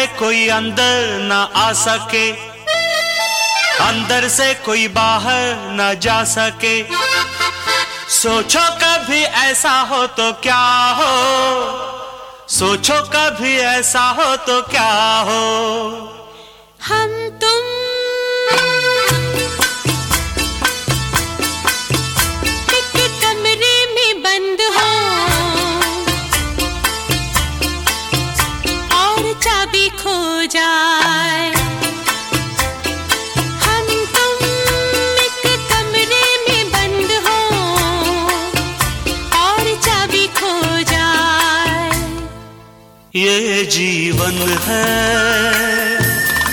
कोई अंदर ना आ सके, अंदर से कोई बाहर ना जा सके। सोचो कभी ऐसा हो तो क्या हो, सोचो कभी ऐसा हो तो क्या हो। हम तुम एक कमरे में बंद हो और चाबी खो जाए। हम तुम एक कमरे में बंद हो और चाबी खो जाए। ये जीवन है